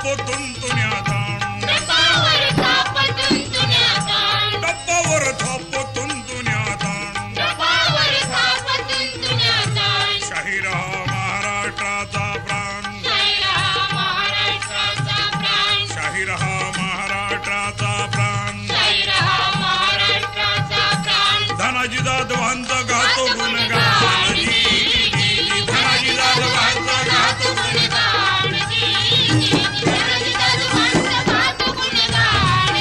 थाप तुंतुण्या ताण डब्बावर थाप तुंतुण्या ताण डब्बावर थाप तुंतुण्या ताण डब्बावर थाप तुंतुण्या ताण शाहीर हा महाराष्ट्राचा प्राण शाहीर हा महाराष्ट्राचा प्राण शाहीर हा महाराष्ट्राचा प्राण शाहीर हा महाराष्ट्राचा प्राण धनाजी जाधवांचा गातो गुणगान धनाजी जाधवांचा गातो गुणगान धनाजी जाधवांचा गातो गुणगान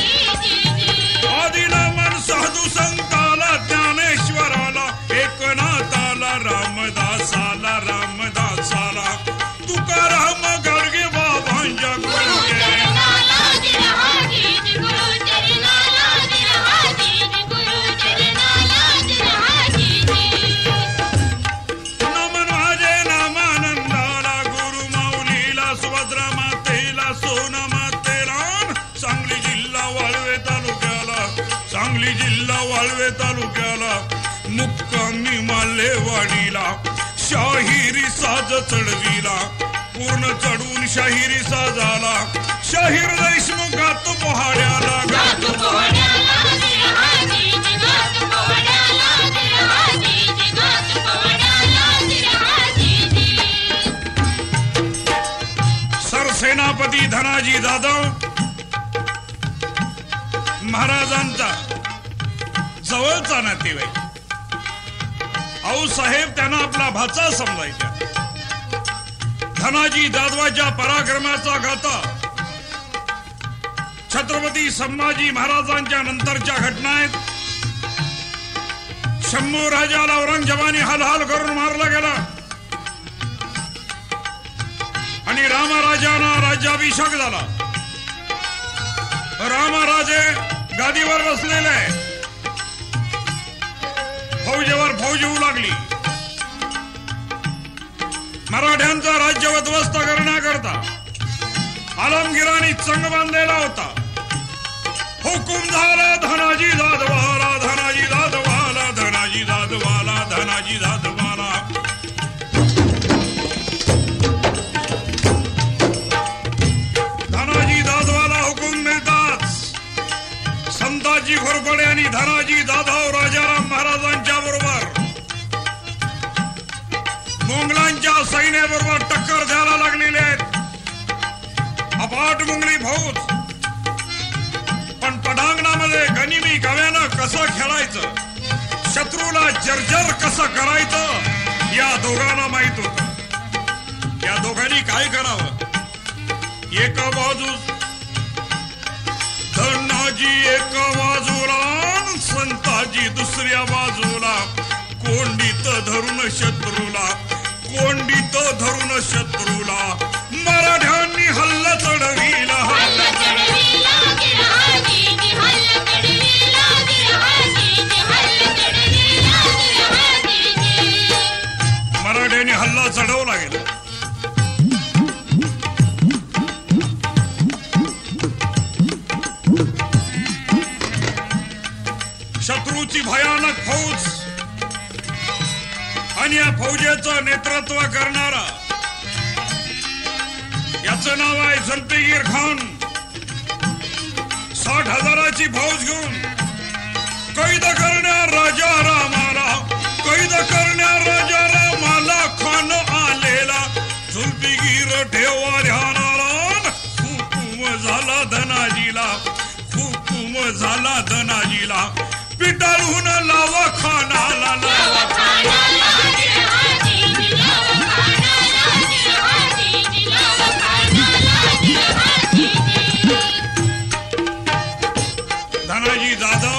आदिनामन साधू संताला ज्ञानेश्वराला एकनाथाला रामदासाला रामदासाला तुकाराम गाडगे बाबांच्या गुरु चरणाला जिरहाजी गुरु चरणाला जिरहाजी गुरु चरणाला जिरहाजी नमन माझे नामानंदाला गुरु माऊलीला सुभद्रा मातेला सोना मातेला सांगली जिल्हा वाळवे तालुक्याला सांगली जिल्हा वाळवे तालुक्याला मुक्कामी मालेवाडीला शाहिरी साज चढविला पूर्ण चढून शाहिरी साजाला शाहीर देशमुखात पहाड्याला गातो पोहड्याला जिरहाजी गातो पोहड्याला जिरहाजी गातो पोहड्याला जिरहाजी सरसेनापती धनाजी जाधव महाराजांचा जवळचा नातेवाईक आऊसाहेब त्यांना आपला भाचा समजायचा धनाजी जाधवाच्या पराक्रमाचा गाथा छत्रपती संभाजी महाराजांच्या नंतरच्या घटना आहेत शंभू राजाला औरंगजेबाने हाल करून मारला गेला आणि रामराजांना राज्याभिषेक झाला रामराजे गादीवर बसलेले फौजेवर फौज येऊ लागली मराठ्यांचा राज्य उद्ध्वस्त करण्याकरता आलमगीरांनी चंग बांधलेला होता हुकुम झाला धनाजी जाधवाला धनाजी जाधवाला धनाजी जाधवाला धनाजी जाधवाला धनाजी जाधवाला हुकुम मिळताच संताजी घोरपडे आणि धनाजी जाधव राजाराम महाराजांच्या बरोबर मोंगलांच्या सैन्याबरोबर टक्कर द्यायला लागलेले आहेत अफाट मोंगली फौज पण पटांगणामध्ये गनिमी गव्यानं कसं खेळायचं शत्रूला जर्जर कसं करायचं या दोघांना माहित होत या दोघांनी काय करावं एका बाजूस धनाजी एका बाजूला संताजी दुसऱ्या बाजूला कोंडीत धरून शत्रूला कोंडीत धरून शत्रूला मराठ्यांनी हल्ला चढविला हल्ला चढविला जिरहाजी हल्ला चढविला जिरहाजी हल्ला चढविला जिरहाजी मराठ्यांनी हल्ला चढवला गेला शत्रूची भयानक फौज आणि या फौजेचं नेतृत्व करणारा याचं नाव आहे जुल्फिकार खान 60,000ची फौज घेऊन कैद करण्यात राजा रामाला कैद करण्यात राजा रामाला खान आलेला जुल्फिकार ठेवा ध्यानाला हुकुम झाला धनाजीला हुकुम झाला धनाजीला पिटाळून लावा खानाला लावा खानाला जिरहाजी लावा खानाला जिरहाजी लावा खानाला जिरहाजी धनाजी जाधव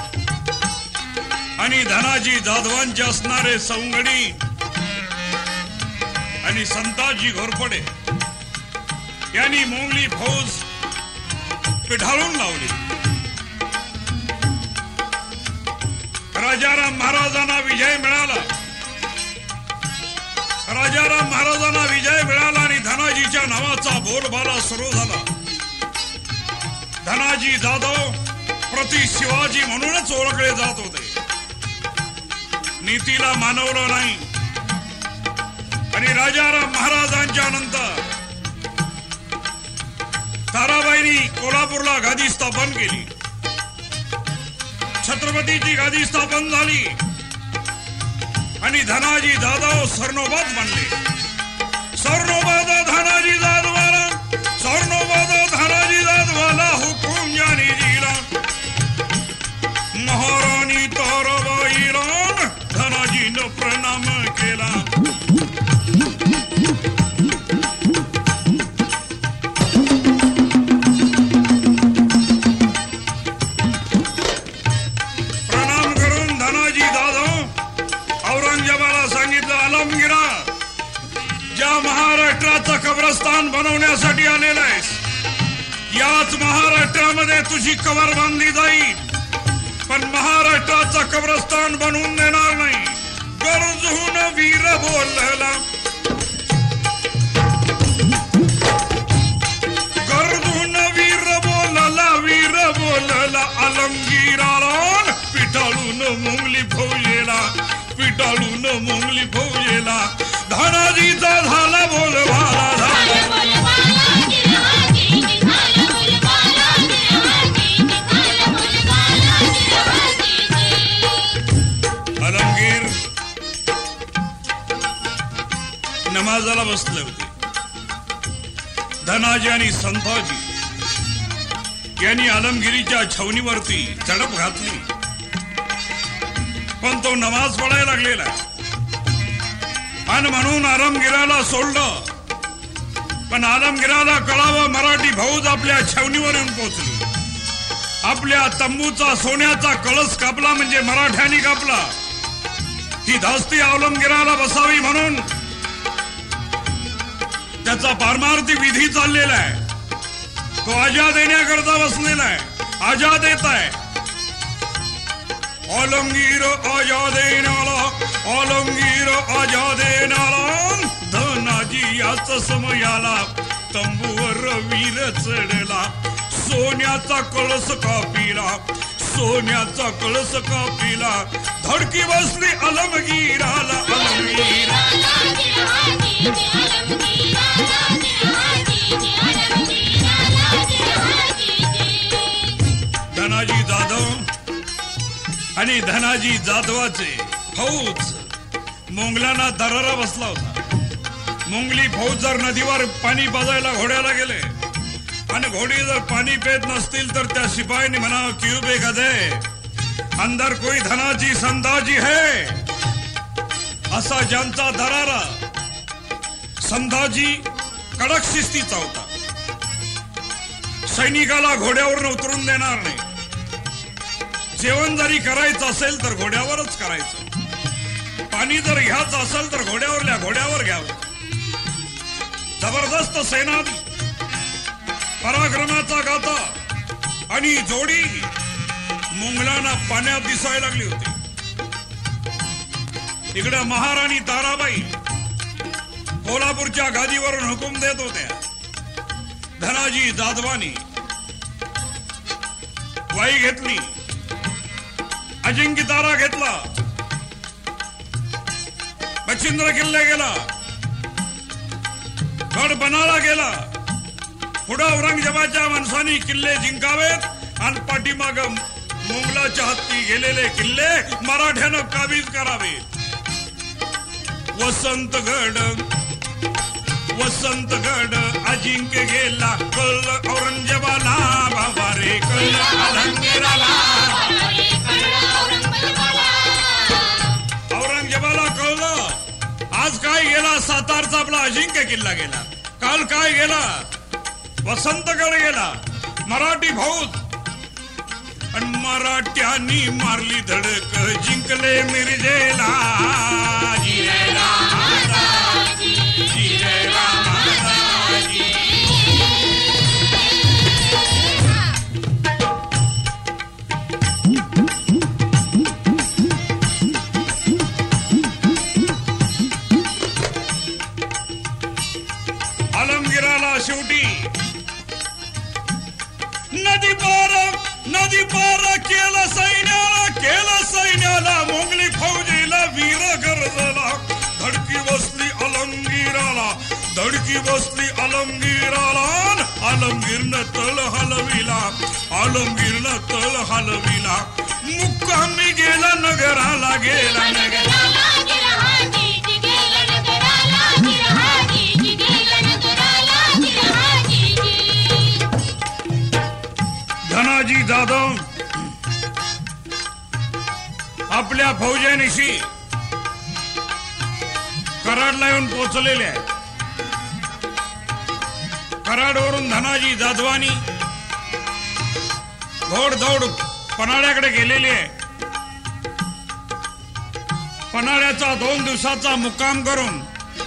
आणि धनाजी जाधवांचे असणारे सवंगडी आणि संताजी घोरपडे यांनी मोंगली फौज पिठाळून लावली राजाराम महाराजांना विजय मिळाला राजाराम महाराजांना विजय मिळाला आणि धनाजीच्या नावाचा बोलबाला सुरू झाला धनाजी जाधव प्रति शिवाजी म्हणूनच ओळखले जात होते नीतीला मानवलं नाही आणि राजाराम महाराजांच्या नंतर ताराबाईंनी कोल्हापूरला गादी स्थापन केली. छत्रपतीची गादी स्थापन झाली आणि धनाजी जाधव सरनोबत बनले. सरनोबत धनाजी जाधवाला, सरनोबत धनाजी जाधवाला हुकूम ज्याने दिला. महाराणी ताराबाईला धनाजीनं प्रणाम केला. प्रणाम करून धनाजी जाधव औरंगजेबाला सांगितलं, आलमगिरा, ज्या महाराष्ट्राचं कब्रस्तान बनवण्यासाठी आलेलं आहेस, याच महाराष्ट्रामध्ये तुझी कबर बांधली जाईल, पण महाराष्ट्राचं कब्रस्तान बनवून देणार नाही. गरजून वीर बोलला, गरजून वीर बोलला, वीर बोलला. आलमगिराला पिटाळून मुंगली फौजेला, पिटाळून मुंगली फौजेला. धनाजीचा झाला बोलबाला, झाला आलमगीर नमाजाला बसले होते. धनाजी आणि संभाजी यांनी आलमगिरीच्या छावणीवरती झडप घातली, पण तो नमाज पडायला लागलेला आणि म्हणून आलमगिराला सोडलं. पण आलमगिराला कळावं मराठी फौज आपल्या छावणीवर येऊन पोहोचली. आपल्या तंबूचा सोन्याचा कळस कापला म्हणजे मराठ्यांनी कापला. ही धास्ती आलमगिराला बसावी म्हणून त्याचा पारमार्थी विधी चाललेला आहे. तो आजा देण्याकरता बसलेला आहे, आजा देत आहे. आलमगीर आजा देणारा, आलमगीर आजा देणारा. धनाजी याच समयाला तंबूवर वीर चढला. सोन्याचा कळस कापिला, सोन्याचा कळस कापिला. धडकी बसली आलमगीराला, आलमगीर धनाजी जाधव आणि धनाजी जाधवाचे फौज मोंगलांना दरारा बसला होता. मोंगली फौज जर नदीवर पाणी पाजायला घोड्याला गेले आणि घोडी जर पाणी पेत नसतील तर त्या शिपाईने म्हणावं, क्यों बेगदे, अंदर कोई धनाजी संधाजी है. असा ज्यांचा दरारा. संधाजी कडक शिस्तीचा होता. सैनिकाला घोड्यावरून उतरून देणार नाही. जेवण जरी करायचं असेल तर घोड्यावरच करायचं. पाणी जर घ्यायचं असेल तर घोड्यावर घ्यावं. जबरदस्त सेनानी, पराक्रमाचा गाथा आणि जोडी मुंगलांना पाण्यात दिसायला लागली होती. इकडे महाराणी ताराबाई कोल्हापूरच्या गादीवरून हुकूम देत होत्या. धनाजी जाधवानी वाई घेतली, अजिंक्य तारा घेतला, मच्छिंद्र किल्ले गेला, गड बनाला गेला. पुढे औरंगजेबाच्या माणसांनी किल्ले जिंकावेत आणि पाठीमाग मुंगलाच्या हत्ती गेलेले किल्ले मराठ्यानं काबीज करावेत. वसंतगड अजिंक्य गेला, कळलं औरंगजेबाला बाबा रे, कळलं आलमगीराला. औरंगजेबाला कळलं, आज काय गेला सातारचा आपला अजिंक्य किल्ला गेला, काल काय गेला वसंतगड गेला. मराठी फौज आणि मराठ्यांनी मारली धडक, जिंकले मिरजेला. जिरेला माताजी, जिरेला माताजी. आलमगीराला शेवटी नदी पार केलं सैन्याला मोंगली फौजीला वीर गरजला. धडकी बसली आलमगीराला, धडकी बसली आलमगीराला. आलमगीर आलमगीरनं तळ हलविला, आलमगीरनं तळ हलविला. मुक्कामी गेला नगराला, गेला नगराला गिरहाजी जी गेला नगराला गिरहाजी जी गेला नगराला गिरहाजी जी. धनाजी जाधव आपल्या फौजानिशी कराडला येऊन पोहोचलेले आहे. कराडवरून धनाजी जाधवानी घोडदौड पन्हाळ्याकडे गेलेले आहे. पन्हाळ्याचा 2 दिवसाचा मुक्काम करून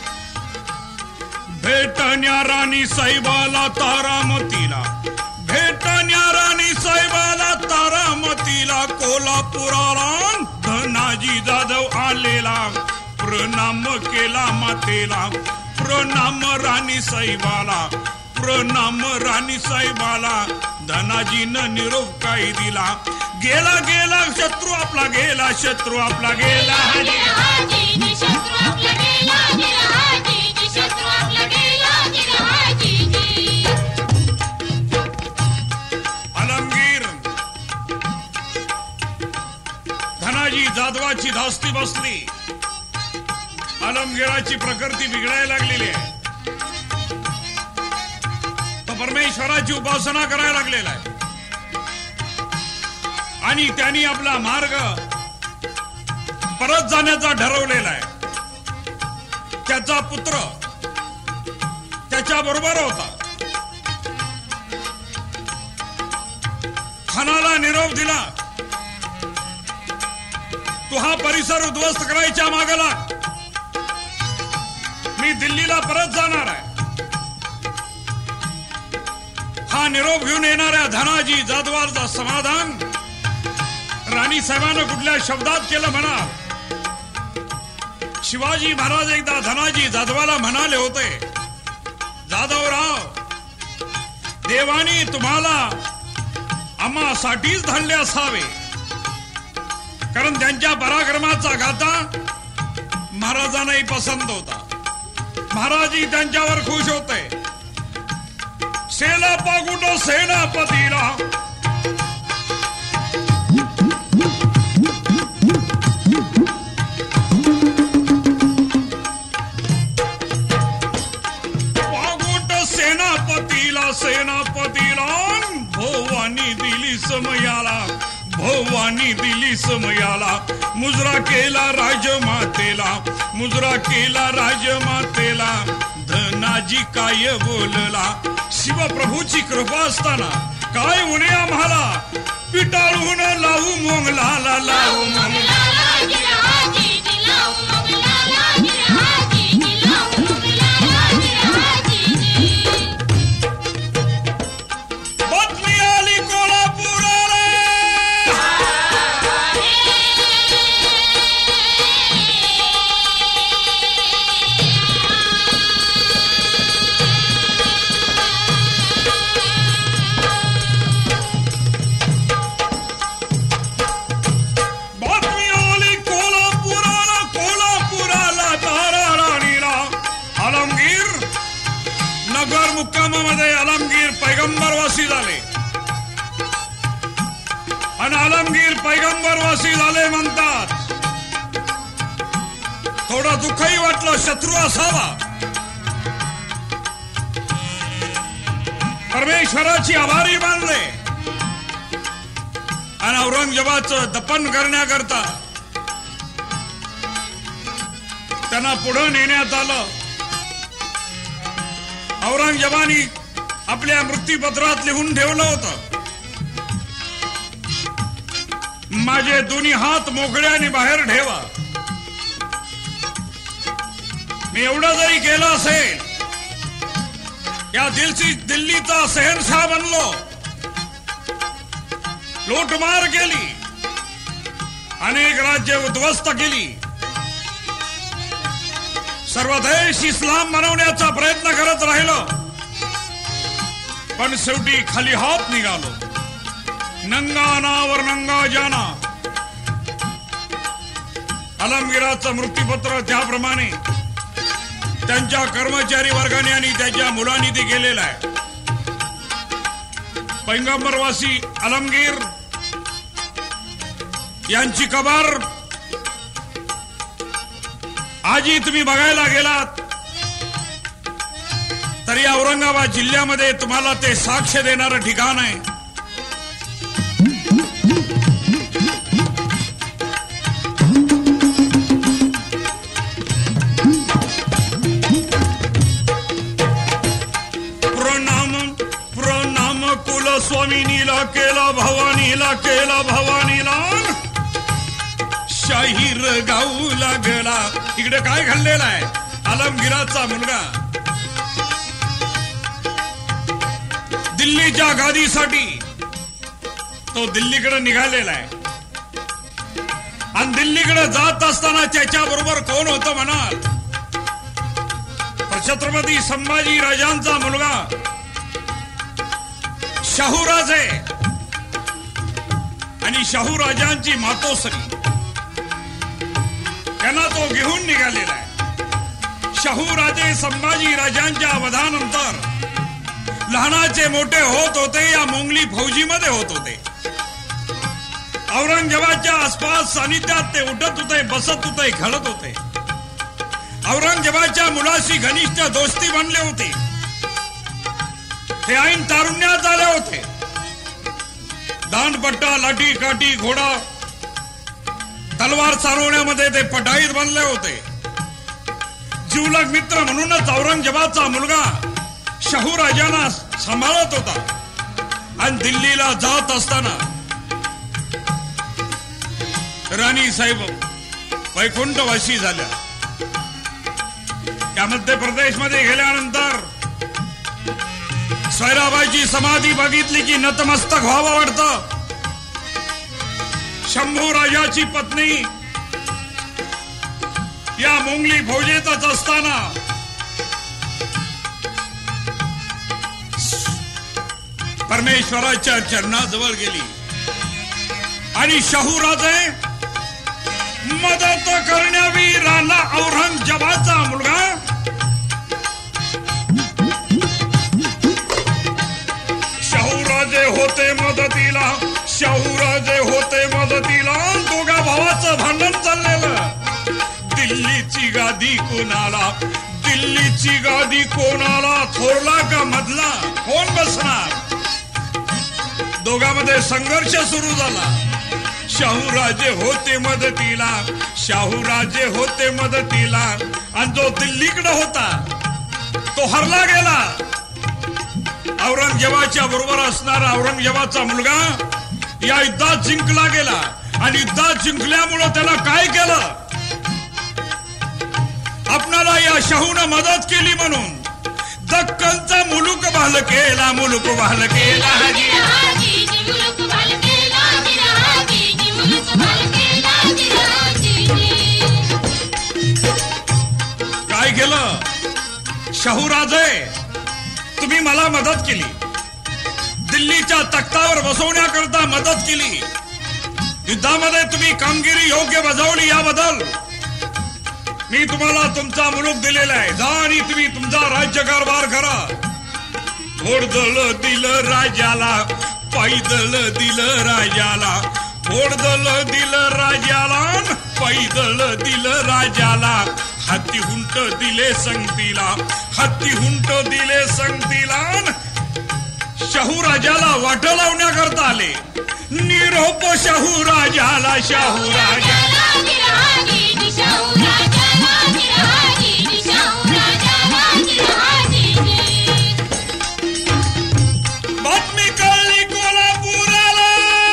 भेटण्या राणी साहेबाला तारामतीला, भेटण्या राणी साहेबाला तारामतीला, कोल्हापुराला धनाजी जाधव आलेला. प्रणाम केला मातेला, प्रणाम राणी साहेबाला, प्रणाम राणी साहेबाला. धनाजीनं निरोप काही दिला. गेला गेला शत्रू आपला गेला, शत्रू आपला गेला. गिरहाजी जी शत्रू आपला गेला गिरहाजी जी शत्रू आपला गेला गिरहाजी जी. आलमगीर धनाजी जाधवाची धास्ती बसली. आलमगीराची प्रकृती बिघडायला लागलेली आहे. तो परमेश्वराची उपासना करायला लागलेला आहे आणि त्यांनी आपला मार्ग परत जाण्याचा ठरवलेला आहे. त्याचा पुत्र त्याच्या बरोबर होता. खानाला निरोप दिला, तू हा परिसर उद्ध्वस्त करायच्या मागला, मी दिल्लीला परत जाणार आहे. हा निरोप घेऊन येणाऱ्या धनाजी जाधवाचा समाधान राणी साहेबांना कुठल्या शब्दात केलं म्हणा. शिवाजी महाराज एकदा धनाजी जाधवाला म्हणाले होते, जाधवराव, देवानी तुम्हाला आम्हासाठीच धाडले असावे, कारण त्यांच्या पराक्रमाचा गाथा महाराजांनाही पसंत होता. महाराजही त्यांच्यावर खुश होते. सेला पागुट सेनापतीला, पागुट सेनापतीला, सेनापतीला भोवानी दिली समयाला, भोवानी दिली समयाला. मुजरा केला राजमातेला, मुजरा केला राजमातेला. धनाजी काय बोलला, शिवप्रभूची कृपा असताना काय उणे आम्हाला, पिटाळून लावू मोंगलाला, लावू मोंगलाला गिरहाजी जी लावू मोंगलाला गिरहाजी जी लावू मोंगलाला गिरहाजी जी. बातमी आली कोल्हापुराला, बातमी आली कोल्हापुराला, कोल्हापुराला ताराराणीला. आलमगीर नगर मुक्कामामध्ये आलमगीर पैगंबरवासी झाले आणि आलमगीर पैगंबरवासी झाले म्हणतात. थोडं दुःखही वाटलं, शत्रू असावा. परमेश्वराची आभारी मानले आणि औरंगजेबाचं दफन करण्याकरता त्यांना पुढे नेण्यात आलं. औरंगजेबाने आपल्या मृत्यूपत्रात लिहून ठेवलं होतं, माझे दोन्ही हात मोकळ्याने बाहेर ठेवा. मी एवढं जरी केलं असेल, या दिल्लीचा शहनशाह बनलो, लूटमार केली, अनेक राज्य उद्ध्वस्त केली, सर्व देश इस्लाम बनवण्याचा प्रयत्न करत राहिलो, पण शेवटी खाली हात निघालो. नंगा नावर नंगा जाना. आलमगीराचं मृत्यूपत्र त्याप्रमाणे त्यांच्या कर्मचारी वर्गाने आणि त्याच्या मुलांनी ते केलेलं आहे. पैगंबरवासी आलमगीर यांची कबर आजही तुम्ही बघायला गेलात तरी औरंगाबाद जिल्ह्यामध्ये तुम्हाला ते साक्ष देणारं ठिकाण आहे. प्रणाम कुलस्वामिनीला केला भवानीला शाहीर गाऊ लागला. इकडे काय घडलेला आहे? आलमगीराचा मुलगा दिल्लीच्या गादीसाठी तो दिल्लीकडे निघालेला आहे आणि दिल्लीकडे जात असताना त्याच्या बरोबर कोण होतं म्हणाल? छत्रपती संभाजी राजांचा मुलगा शाहूराजे आणि शाहूराजांची मातोश्री त्यांना तो घेऊन निघालेला आहे. शाहूराजे संभाजी राजांच्या वधानंतर लहानाचे मोठे होत होते या मोंगली फौजीमध्ये होत होते. औरंगजेबाच्या आसपास सानिध्यात ते उठत होते, बसत होते, घडत होते. औरंगजेबाच्या मुलाशी घनिष्ठ दोस्ती बनले होते. ते ऐन तारुण्यात आले होते. दांडपट्टा, लाठी काठी, घोडा, तलवार चालवण्यामध्ये ते पटाईत बनले होते. जिवलग मित्र म्हणूनच औरंगजेबाचा मुलगा शाहूराजांना सांभाळत होता. आणि दिल्लीला जात असताना राणी साहेब वैकुंठवासी झाल्या. त्या मध्य प्रदेशमध्ये गेल्यानंतर सोयराबाईची समाधी बघितली की नतमस्तक व्हावं वाटतं. शंभू राजाची पत्नी या मोंगली फौजेतच असताना परमेश्वराच्या चरणाजवळ गेली आणि शाहूराजे मदत करण्यावी राणा औरंगजेबाचा मुलगा शाहूराजे होते मदतीला. दोघा भावाचं भांडण चाललेलं. दिल्लीची गादी कोणाला थोरला का मधला कोण बसणार? दोघांमध्ये संघर्ष सुरू झाला. शाहूराजे होते मदतीला आणि जो दिल्लीकडे होता तो हरला गेला. औरंगजेबाच्या बरोबर असणारा औरंगजेबाचा मुलगा या युद्धात जिंकला गेला आणि युद्धात जिंकल्यामुळे त्याला काय केलं? आपणाला या शाहूने मदत केली म्हणून दक्कनचा मुलूक बहाल केला. काय केलं? शाहूराजे तुम्ही मला मदत केली, दिल्लीच्या तख्तावर बसवण्याकरता मदत केली, युद्धामध्ये तुम्ही कामगिरी योग्य बजावली, याबद्दल मी तुम्हाला तुमचा मुलूक दिलेला आहे. जा आणि तुम्ही तुमचा राज्यकारभार करा. घोडदळ दिलं राजाला, पैदल दिलं राजाला, घोडदळ दिलं राजाला, पैदल दिलं राजाला, हत्ती हुंट दिले संगतीला, शाहूराजाला वाट लावण्याकरता आले. निरोप शाहूराजाला. बातमी कळली कोल्हापुराला.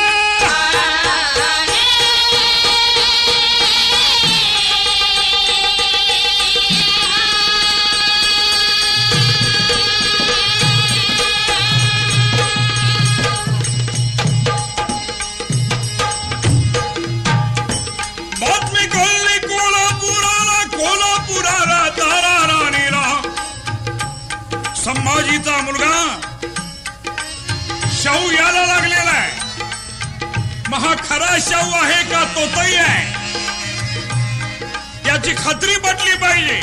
संभाजीचा मुलगा शाहू यायला लागलेला आहे. महा खरा शाहू आहे का तोतई आहे याची खात्री पटली पाहिजे.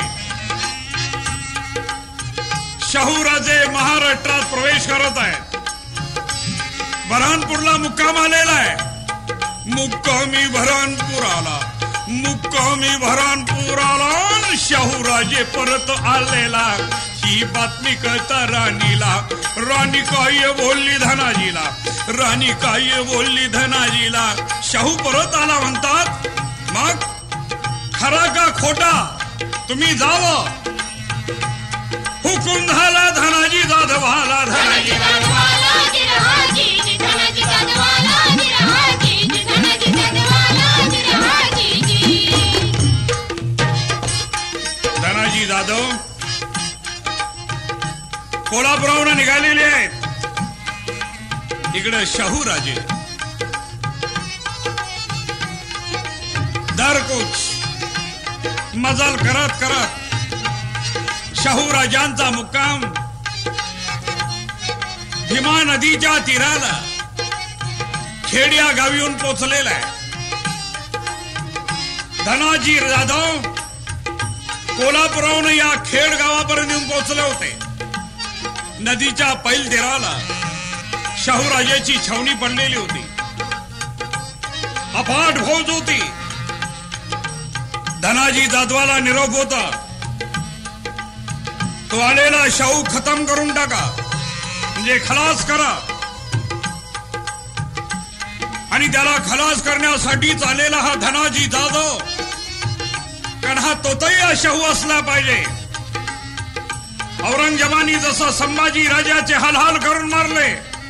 शाहूराजे महाराष्ट्रात प्रवेश करत आहेत. बऱ्हाणपूरला मुक्काम आलेला आहे. मुक्कामी बऱ्हाणपूराला, मुक्कामी बऱ्हाणपूराला शाहूराजे परत आलेला. ही बातमी कळता राणीला. राणी काय बोलली धनाजीला, राणी काय बोलली धनाजीला. शाहू परत आला म्हणतात. मग खरा का खोटा तुम्ही जावं. हुकूम झाला धनाजी जाधवाला. धनाजी धनाजी जाधव कोल्हापुरावरून निघालेले आहेत. इकडे शाहूराजे दरकुच मजाल करत करत शाहूराजांचा मुक्काम भीमा नदीच्या तीराला खेड या गावी येऊन पोचलेला आहे. धनाजी जाधव कोल्हापुरावरून या खेड गावापर्यंत येऊन पोचले होते. नदीच्या पैल तीराला शाहूराजाची छावणी पडलेली होती. अफाट फौज होती. धनाजी जाधवाला निरोप होता. तो आलेला शाहू खतम करून टाका, म्हणजे खलास करा. आणि त्याला खलास करण्यासाठीच आलेला हा धनाजी जाधव. कारण हा तोतही शाहू असला पाहिजे. औरंगजेबानी जसं संभाजी राजाचे हाल करून मारले,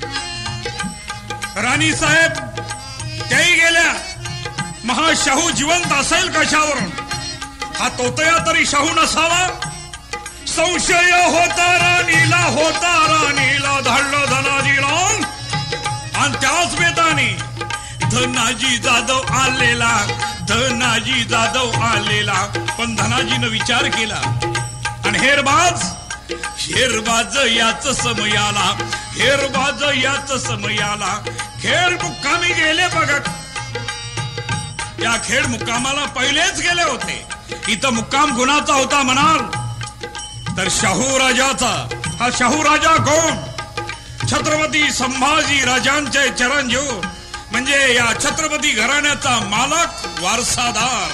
राणी साहेब त्याही गेल्या. महाशाहू जिवंत असेल कशावरून? हा तोतया तरी शाहू नसावा? संशय होता राणीला, होता राणीला, धाडलं धनाजीला. आणि त्याच बेतानी धनाजी जाधव आलेला, धनाजी जाधव आलेला. पण धनाजीनं विचार केला आणि हेरबाज याच समयाला, हेरबाज याच समयाला खेड मुक्कामी गेले बघत. या खेड मुक्कामाला पहिलेच गेले होते. इथं मुक्काम कुणाचा होता म्हणाल तर शाहू राजाचा. हा शाहू राजा कोण? छत्रपती संभाजी राजांचे चिरंजीव, म्हणजे या छत्रपती घराण्याचा मालक, वारसादार.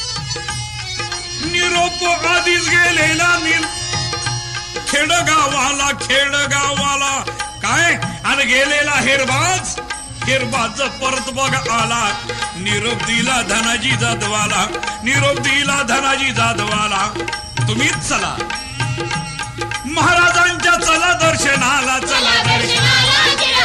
निरोप आधीच गेलेला खेडगावाला, खेडगावाला काय आणि गेलेला हेरबाज, हेरबाज परत बघ आला. निरोप दिला धनाजी जाधवाला, निरोप दिला धनाजी जाधवाला. तुम्हीच चला महाराजांच्या, चला दर्शनाला, चला दर्शनाला.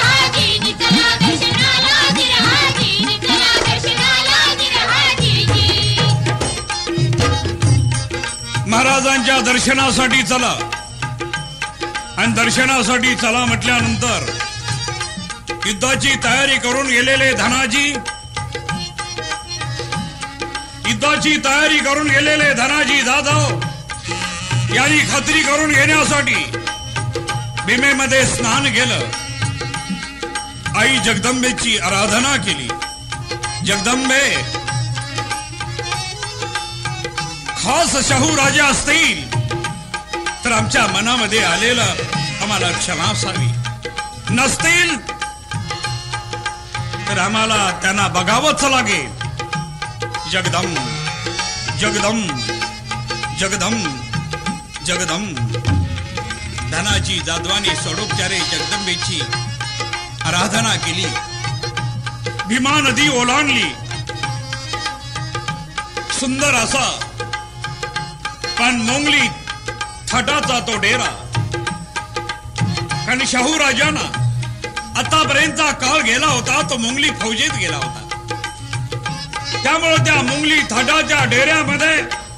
महाराजांच्या दर्शनासाठी चला. आणि दर्शनासाठी चला म्हटल्यानंतर युद्धाची तयारी करून गेलेले धनाजी, युद्धाची तयारी करून गेलेले धनाजी जाधव यांनी खात्री करून घेण्यासाठी भीमेमध्ये स्नान केलं. आई जगदंबेची आराधना केली. जगदंबे, खास शाहू राजा असतील तर आमच्या मनामध्ये आलेलं आम्हाला क्षमा असावी, नसतील तर आम्हाला त्यांना बघावंच लागेल. जगदंब जगदंब जगदंब जगदंब. धनाजी जाधवाने सोडोपचारे जगदंबेची आराधना केली. भीमा नदी ओलांडली. सुंदर असा पण मोंगली थाटाचा तो डेरा. कारण शाहू राजांना आतापर्यंतचा काळ गेला होता तो मोंगली फौजेत गेला होता. त्यामुळे त्या मोंगली थाटाच्या डेऱ्यामध्ये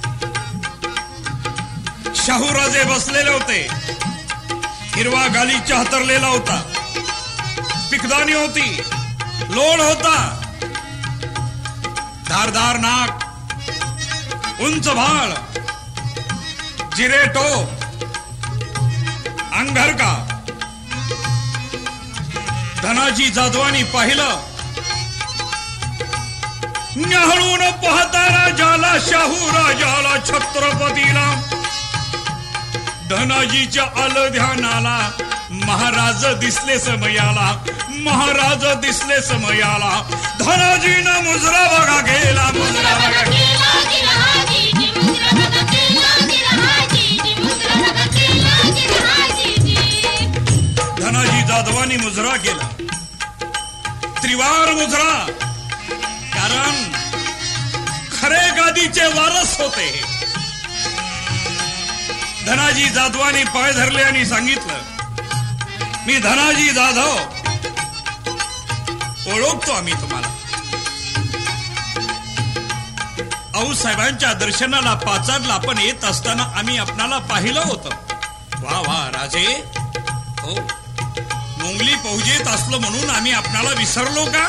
शाहूराजे बसलेले होते. हिरवा गालीचा हातरलेला होता, पिकदानी होती, लोड होता, धारदार नाक, उंच भाळ, जिरेटो, अंगरका. धनाजी जाधवानी पाहिलं. न्याहाळून पाहता राजाला, शाहू राजाला, छत्रपतीला. धनाजीच्या आलं ध्यानाला. महाराज दिसले समयाला, महाराज दिसले समयाला, धनाजीनं मुजरा बघा गेला, मुजरा बघा गेला. धनाजी जाधवानी मुजरा केला, त्रिवार मुजरा, कारण खरे गादीचे वारस होते. धनाजी जाधवानी पाय धरले आणि सांगितलं, मी धनाजी जाधव, ओळखतो आम्ही तुम्हाला. आऊसाहेबांच्या दर्शनाला पाचारला आपण येत असताना आम्ही आपणाला पाहिलं होतं. वा वा राजे, हो, मुंगली फौजेत असलो म्हणून आम्ही आपणाला विसरलो का?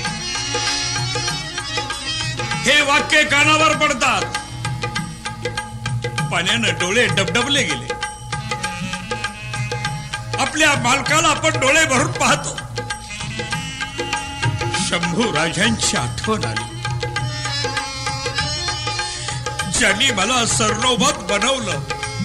हे वाक्य कानावर पडतात, पाण्यानं डोळे डबडबले गेले. आपल्या मालकाला आपण डोळे भरून पाहतो. शंभू राजांची आठवण आली, ज्यांनी मला सर्वोभत बनवलं.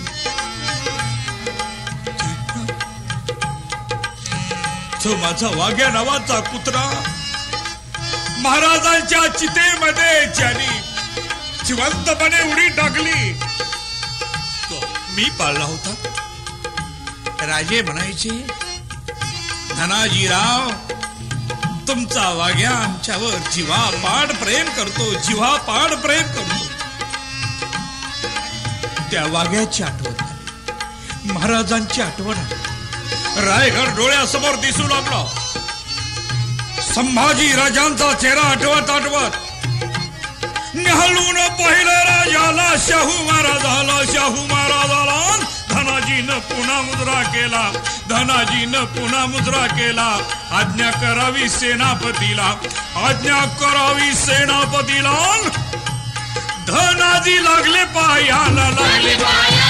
तो माझा वाघ्या नावाचा कुत्रा महाराजांच्या चितेमध्ये ज्यांनी जिवंतपणे उडी टाकली, तो मी पाळला होता. राजे म्हणायचे, धनाजीराव, तुमचा वाघ्या आमच्यावर जीवापाड प्रेम करतो, जीवापाड प्रेम करतो. त्या वाघ्याची आठवण आली, महाराजांची आठवण आली. रायगड डोळ्यासमोर दिसू लागला. संभाजी राजांचा चेहरा आठवत आठवत निहळून पहिलं राजाला, शाहू महाराजाला, शाहू महाराजाला. धनाजीनं पुन्हा मुजरा केला, धनाजीनं पुन्हा मुजरा केला. आज्ञा करावी सेनापतीला, आज्ञा करावी सेनापतीला. धनाजी लागले पायाला, लागले पायाला.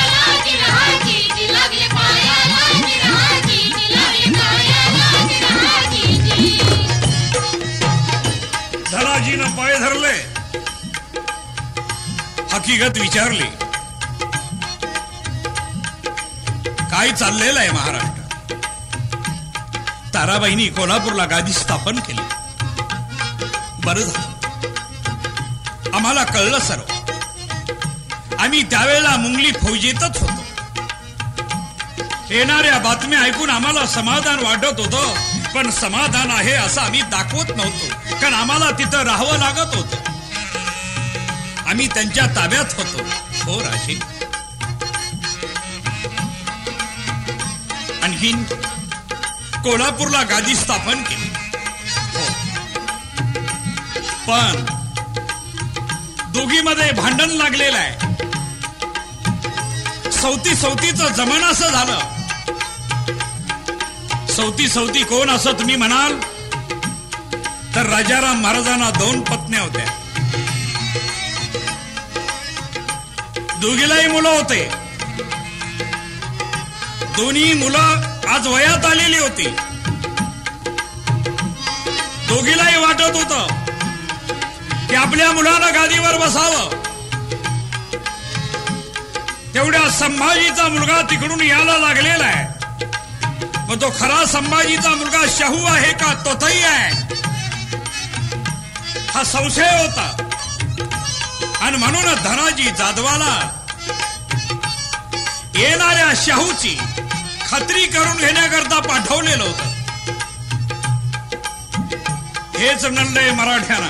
धनाजीनं पाय धरले, हकीकत विचारली, काय चाललेलं आहे महाराष्ट्रात? ताराबाईंनी कोल्हापूरला गादी स्थापन केली. बरं झालं, आम्हाला कळलं सर्व. आम्ही त्यावेळेला मुंगली फौजेतच होतो. येणाऱ्या बातम्या ऐकून आम्हाला समाधान वाटत होतं, पण समाधान आहे असं आम्ही दाखवत नव्हतो, कारण आम्हाला तिथं राहावं लागत होतं. आम्ही त्यांच्या ताब्यात होतो. हो राजे. आणखीन कोल्हापूरला गादी स्थापन केली. हो, पण दोघीमध्ये भांडण लागलेलं आहे. सवतीचं जमाना असं झालं. सवती कोण असं तुम्ही म्हणाल तर राजाराम महाराजांना 2 पत्न्या होत्या. दोघीलाही मुलं होते. दोन्ही मुलं आज वयात आलेली होती. दोघीलाही वाटत होतं की आपल्या मुलाला गादीवर बसावं. तेवढ्या संभाजीचा मुलगा तिकडून यायला लागलेला आहे. मग तो खरा संभाजीचा मुलगा शाहू आहे का तोतई आहे, हा संशय होता. आणि म्हणून धनाजी जाधवाला येणाऱ्या शाहूची खात्री करून घेण्याकरता पाठवलेलं होतं. हेच नडलंय मराठ्यांना.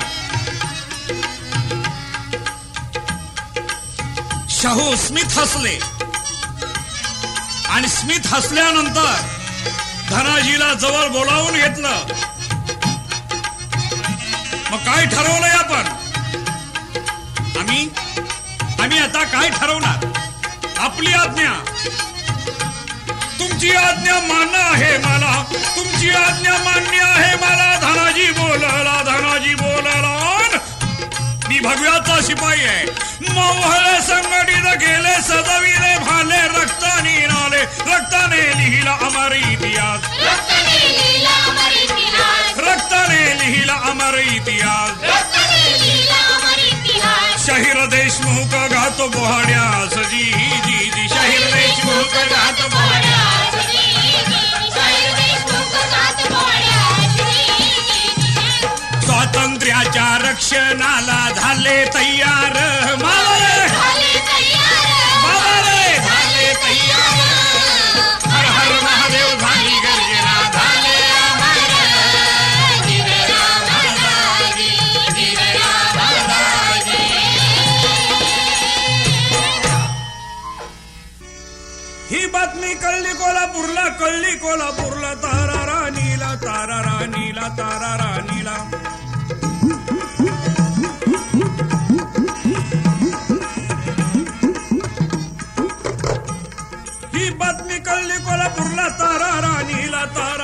शाहू स्मित हसले आणि स्मित हसल्यानंतर धनाजीला जवळ बोलावून घेतलं. मग काय ठरवलंय आपण? आम्ही आता काय ठरवणार? आपली आज्ञा, तुमची आज्ञा मान्य आहे मला, तुमची आज्ञा मान्य आहे मला. धनाजी बोलला, धनाजी बोलला. मी भगव्याचा शिपाई आहे. मोहळे संघटित केले, सजविले भाले, रक्ताने नाले, रक्ताने लिहिला अमर इतिहास, रक्ताने लिहिला अमर इतिहास. शाहीर देशमुख गातो बोहाड्यास, जी जी जी. शाहीर देशमुख गातो बोहाड्यास, दर्शनाला झाले तयार बाबा रे झाले तयार बाबा रे झाले तयार हर हर महादेव झाली गर्जना झाले ही बातमी कळली कोल्हापूरला तारा राणीला ही बातमी कळली कोल्हापूरला तारा राणीला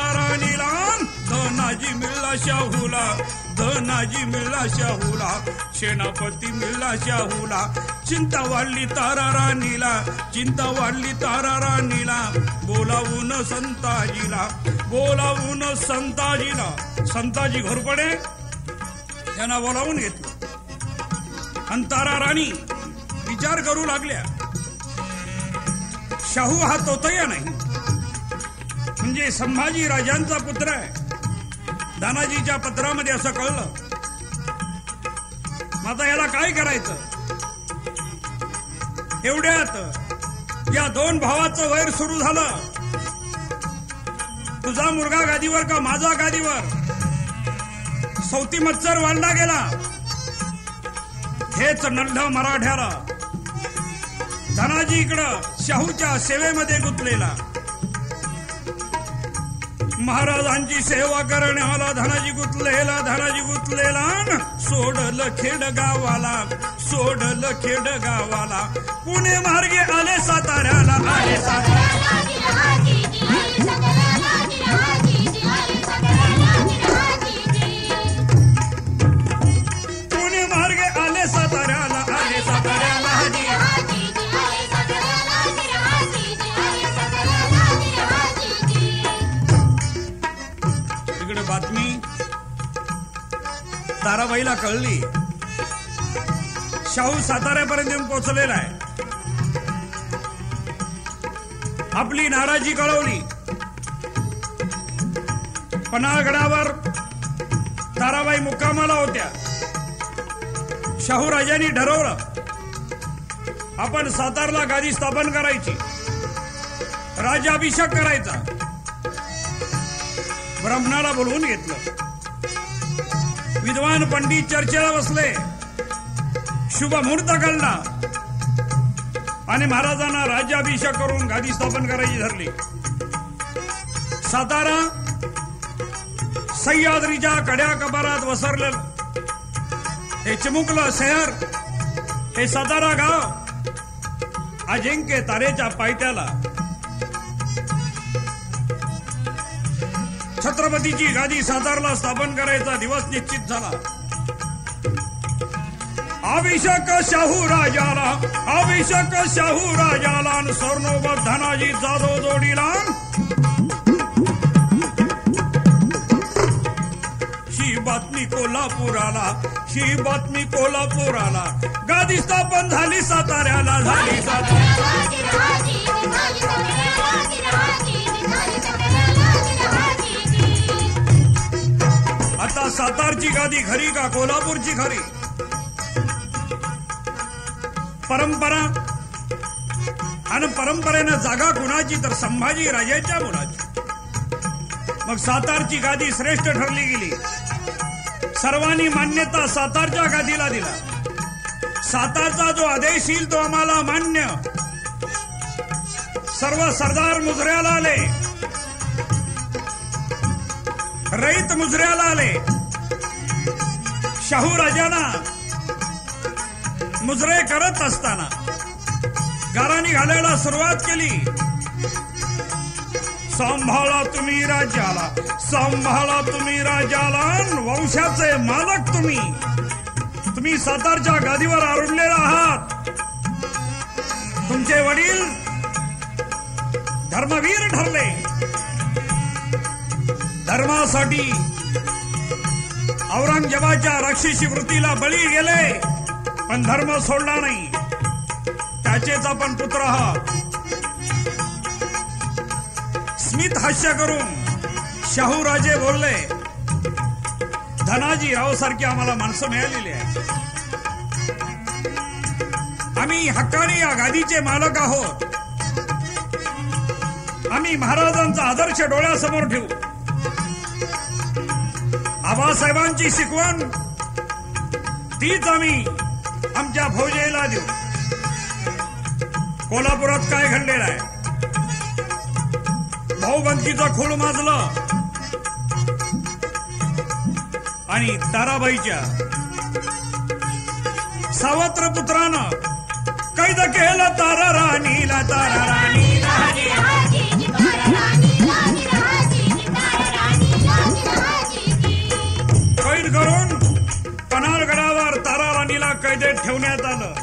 धनाजी मिळला शाहूला सेनापती मिळला शाहूला चिंता वाढली तारा राणीला बोलावून संताजी घोरपडे त्यांना बोलावून घेतलं आणि तारा राणी विचार करू लागल्या शाहू हा तोतया नाही म्हणजे संभाजी राजांचा पुत्र आहे धनाजीच्या पत्रामध्ये असं कळलं आता याला काय करायचं एवढ्यात या दोन भावाचं वैर सुरू झालं तुझा मुलगा गादीवर का माझा गादीवर सौती मत्सर वाढला गेला हेच नल्ढ मराठ्याला धनाजी इकडं शाहूच्या सेवेमध्ये गुंतलेला महाराजांची सेवा करण्याला धनाजी गुंतलेला सोडलं खेड गावाला पुणे मार्गे आले साताऱ्याला पुणे मार्गे आले साताऱ्याला इकडे बातमी ताराबाईला कळली शाहू साताऱ्यापर्यंत येऊन पोहोचलेला आहे आपली नाराजी कळवली पन्हाळगडावर ताराबाई मुक्कामाला होत्या शाहू राजांनी ठरवलं आपण सातारला गादी स्थापन करायची राज्याभिषेक करायचा ब्राह्मणाला बोलवून घेतलं विद्वान पंडित चर्चेला बसले शुभ मुहूर्त काढला आणि महाराजांना राज्याभिषेक करून गादी स्थापन करायची ठरली सातारा सह्याद्रीच्या कड्या कबारात वसरलेलं हे चिमुकलं शहर हे सातारा गाव अजिंक्य तारेच्या पायथ्याला छत्रपतीची गादी सातारला स्थापन करायचा दिवस निश्चित झाला अभिषेक शाहू राजाला स्वर्णोबत धनाजी जाधव जोडीला ही बातमी कोल्हापुराला गादी स्थापन झाली साताऱ्याला आता सातारची गादी खरी का कोल्हापूरची खरी परंपरा आणि परंपरेनं जागा कुणाची तर संभाजी राजाच्या मुलाची मग सातारची गादी श्रेष्ठ ठरली गेली सर्वांनी मान्यता सातारच्या गादीला दिला सातारचा जो आदेश येईल तो आम्हाला मान्य सर्व सरदार मुजऱ्याला आले रईत मुजऱ्याला आले शाहू राजांना मुजरे करत असताना गाराणी घालायला सुरुवात केली सांभाळा तुम्ही राजाला वंशाचे मालक तुम्ही सातारच्या गादीवर आरूढलेला आहात तुमचे वडील धर्मवीर ठरले धर्मासाठी औरंगजेबाच्या राक्षसी वृत्तीला बळी गेले पण धर्म सोडला नाही त्याचेच आपण पुत्र आहात स्मित हास्य करून शाहू राजे बोलले धनाजी राव सारखी आम्हाला माणसं मिळालेली आहे. आम्ही हक्काने या गादीचे मालक आहोत. आम्ही महाराजांचा आदर्श डोळ्यासमोर ठेवू. आबासाहेबांची शिकवण तीच आम्ही आमच्या फौजेला देऊ. कोल्हापुरात काय घडलेलं आहे? भाऊबंदकीचा खूळ माजलं आणि ताराबाईच्या सावत्र पुत्रानं कैद केलं तारा राणीला. तारा राणीला कैद करून पन्हाळगडावर तारा राणीला कैदेत ठेवण्यात आलं.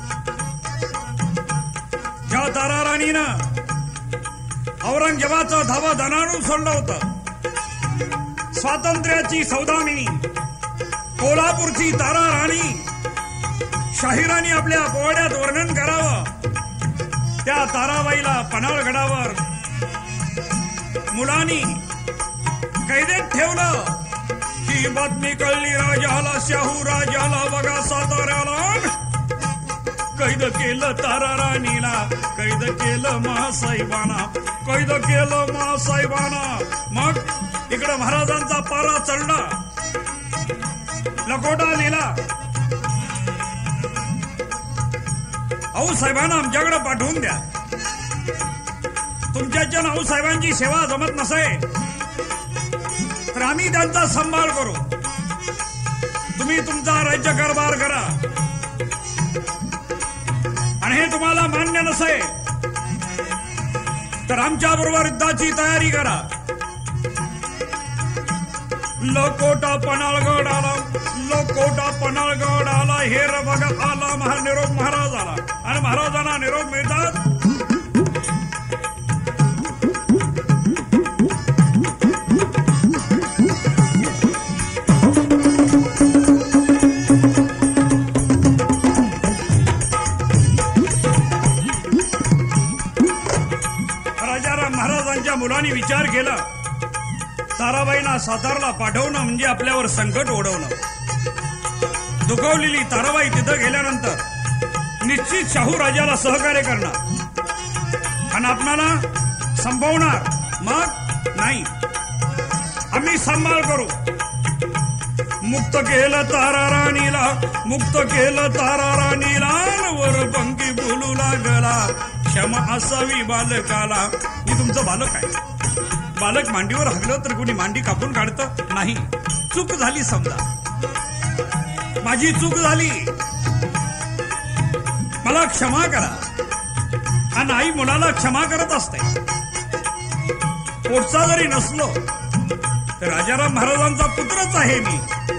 ज्या तारा राणीनं औरंगजेबाचं धावा दणाणून सोडलं होतं, स्वातंत्र्याची सौदामिनी कोल्हापूरची तारा राणी शाहिरांनी आपल्या पोवाड्यात वर्णन करावं, त्या ताराबाईला पन्हाळगडावर मुलांनी कैदेत ठेवलं. ही बातमी कळली राजाला, शाहू राजाला बघा साताऱ्याला. कैद केलं तारा राणीला, कैद केलं महासाहेबांना, कैद केलं महासाहेबांना. मग इकडं महाराजांचा पारा चढला, लकोटा लिहिला. आऊसाहेबांना आमच्याकडे पाठवून द्या. तुमच्याच्या आऊसाहेबांची सेवा जमत नसे तर आम्ही त्यांचा सांभाळ करू. तुम्ही तुमचा राज्यकारभार करा. आणि हे तुम्हाला मान्य नसे तर आमच्या बरोबर युद्धाची तयारी करा. लकोटा पन्हाळगड आला, लकोटा पन्हाळगड आला. हेर बघा आला निरोप महाराज आला. आणि महाराजांना निरोप मिळतात. राजाराम महाराजांच्या मुलांनी विचार केला, ताराबाईंना सातारला पाठवणं म्हणजे आपल्यावर संकट ओढवणं. दुखावलेली ताराबाई तिथं गेल्यानंतर निश्चित शाहू राजाला सहकार्य करणार आणि आपणाला संपवणार. मग नाही, आम्ही सांभाळ करू. मुक्त केलं तारा राणीला, मुक्त केलं तारा राणीला. वर पंखी बोलू लागला, क्षमा असावी बालकाला. मी तुमचं बालक आहे. बालक मांडीवर हागलं तर कोणी मांडी कापून काढतं नाही. चूक झाली, समजा माझी चूक झाली, मला क्षमा करा. आणि आई मुलाला क्षमा करत असते. पोटचा जरी नसलो तर राजाराम महाराजांचा पुत्रच आहे मी.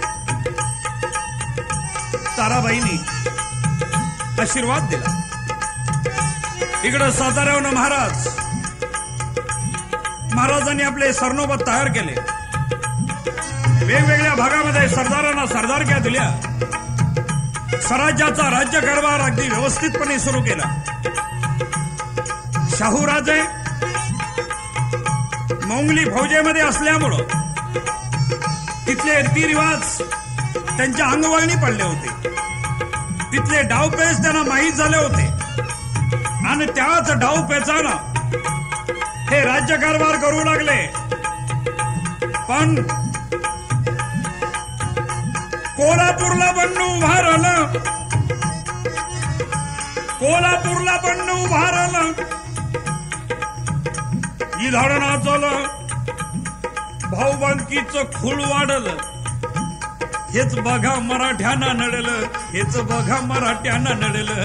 ताराबाईंनी आशीर्वाद दिला. इकडं साताऱ्याहून महाराजांनी आपले सरनोबत तयार केले. वेगवेगळ्या भागामध्ये सरदारांना सरदारक्या दिल्या. स्वराज्याचा राज्यकारभार अगदी व्यवस्थितपणे सुरू केला. शाहूराजे मोंगली फौजेमध्ये असल्यामुळं तिथले रीतिरिवाज त्यांच्या अंगवळणी पडले होते. तिथले डावपेच त्यांना माहीत झाले होते. आणि त्याच डावपेचानं हे राज्यकारभार करू लागले. पण कोल्हापूरला बंड उभारलं, कोल्हापूरला बंड उभारलं. इधाड नाचलं, भाऊबंदकीचं खूळ वाढलं. हेच बघा मराठ्यांना नडलं, हेच बघा मराठ्यांना नडलं.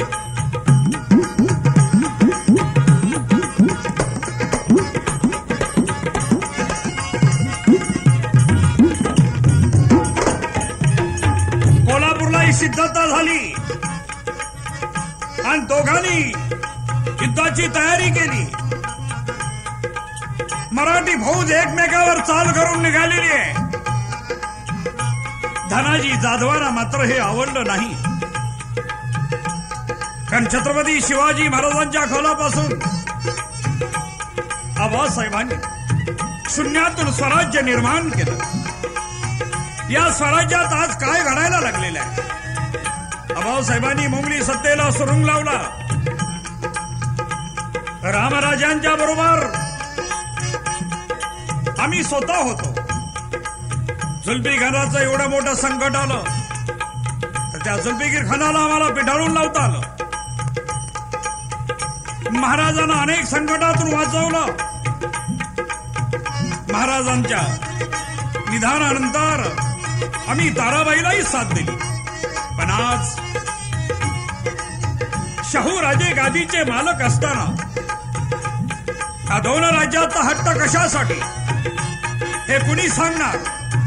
कोल्हापूरला सिद्धता झाली आणि दोघांनी युद्धाची तयारी केली. मराठी फौज एकमेकावर चाल करून निघालेली आहे. धनाजी जाधवांना मात्र हे आवडलं नाही. कारण छत्रपती शिवाजी महाराजांच्या खोलापासून आबासाहेबांनी शून्यातून स्वराज्य निर्माण केलं. या स्वराज्यात आज काय घडायला लागलेलं आहे. आबासाहेबांनी मुंगली सत्तेला सुरुंग लावला. रामराजांच्या बरोबर आम्ही स्वतः होतो. जुल्फिकाराचं एवढं मोठं संकट आलं तर त्या जुल्फिकार खानाला आम्हाला पिटाळून लावता आलं. महाराजांना अनेक संकटातून वाचवलं. महाराजांच्या निधनानंतर आम्ही ताराबाईलाही साथ दिली. पण आज शाहू राजे गादीचे मालक असताना या दोन राज्याचा हट्ट कशासाठी हे कुणी सांगणार.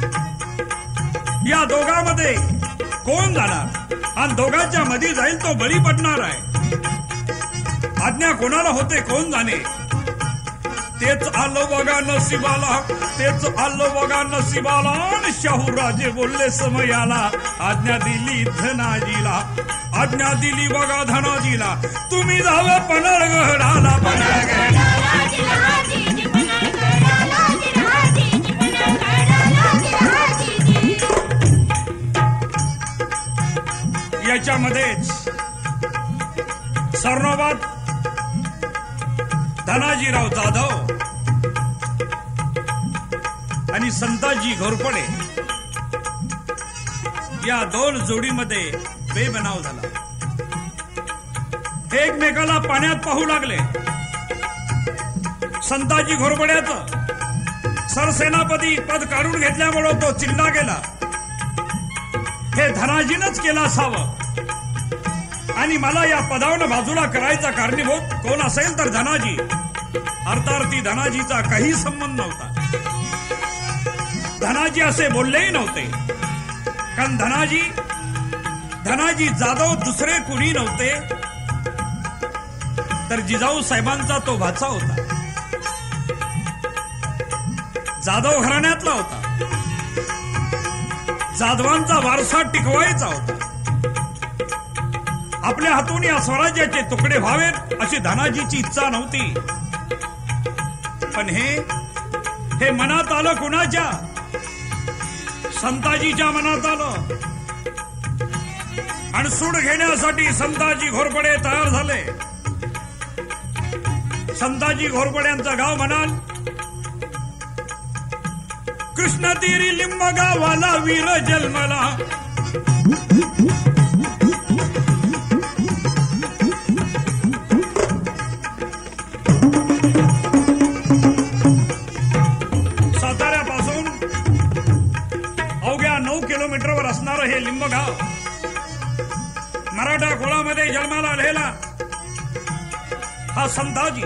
या दोघांमध्ये कोण जाणार आणि दोघांच्या मध्ये जाईल तो बळी पडणार आहे. आज्ञा कोणाला होते कोण जाणे. तेच आलो बघा नशिबाला, तेच आलो बघा नशिबाला. शाहू राजे बोलले समयाला, आज्ञा दिली धनाजीला, आज्ञा दिली बघा धनाजीला. तुम्ही जावं पन्हाळगडाला, पन्हाळगडाला. याच्यामध्येच सर्णोबात धनाजीराव जाधव आणि संताजी घोरपडे या दोन जोडीमध्ये बेबनाव झाला. हे एकमेकाला पाण्यात पाहू लागले. संताजी घोरपड्याचं सरसेनापती पद काढून घेतल्यामुळे तो चिल्ला गेला. हे धनाजीनंच केलं असावं आणि मला या पदावनं बाजूला करायचा कारणीभूत कोण असेल तर धनाजी. अर्थार्थी धनाजीचा काही संबंध नव्हता. धनाजी असे बोललेही नव्हते. कारण धनाजी जाधव दुसरे कुणी नव्हते तर जिजाऊ साहेबांचा तो भाचा होता. जाधव घराण्यातला होता. जाधवांचा वारसा टिकवायचा होता. आपल्या हातून या स्वराज्याचे तुकडे व्हावेत अशी धनाजीची इच्छा नव्हती. पण हे मनात आलं कुणाच्या. संताजीच्या मनात आलं आणि सूड घेण्यासाठी संताजी घोरपडे तयार झाले. संताजी घोरपड्यांचं गाव म्हणाल कृष्णतीरी लिंब गावाला वीर जन्मला. साताऱ्यापासून अवघ्या 9 किलोमीटरवर असणारं हे लिंबगाव मराठा कुळामध्ये जन्माला आलेला हा संताजी.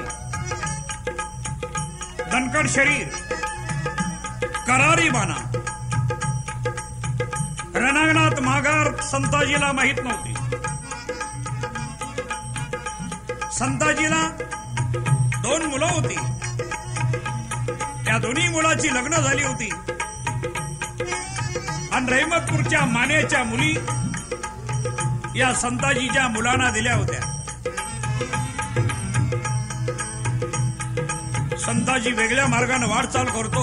दणकट शरीर, करारी बाणा, रणांगणात माघार संताजीला माहित नव्हती. संताजीला 2 मुलं होती. त्या दोन्ही मुलाची लग्न झाली होती आणि रहमतपूरच्या मानेच्या मुली या संताजीच्या मुलांना दिल्या होत्या. संताजी वेगळ्या मार्गाने वाटचाल करतो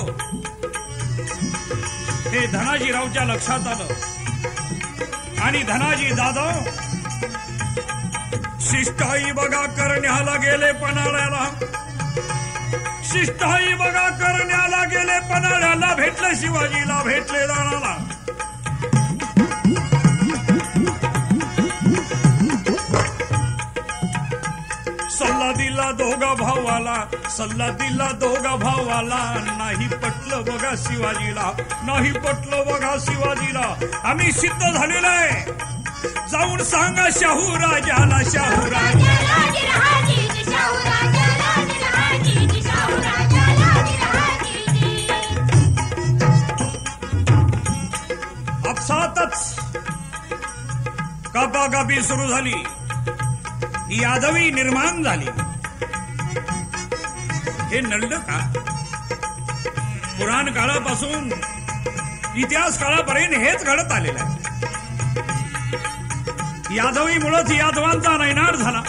हे धनाजीरावच्या लक्षात आलं आणि धनाजी जाधव शिष्टाई बघा करण्याला गेले पन्हाळ्याला. शिष्टाई बघा करण्याला गेले पन्हाळ्याला. भेटले शिवाजीला, भेटले राणाला. सल्ला दिला दोघा भावाला, सल्ला दिला दोघा भावाला. नाही पटलं बघा शिवाजीला, नाही पटलं बघा शिवाजीला. आम्ही सिद्ध झालेलं आहे. जाऊन सांगा शाहू राजाला, शाहू राजाला. आपसातच कापाकापी सुरू झाली. यादवी निर्माण झाली. हे नडलं का. पुराण काळापासून इतिहास काळापर्यंत हेच घडत आलेलं आहे. यादवी मुळेच यादवांचा नैनाट झाला.